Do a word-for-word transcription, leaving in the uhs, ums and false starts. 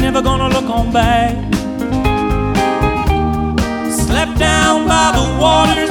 never gonna look on back. Slept down by the water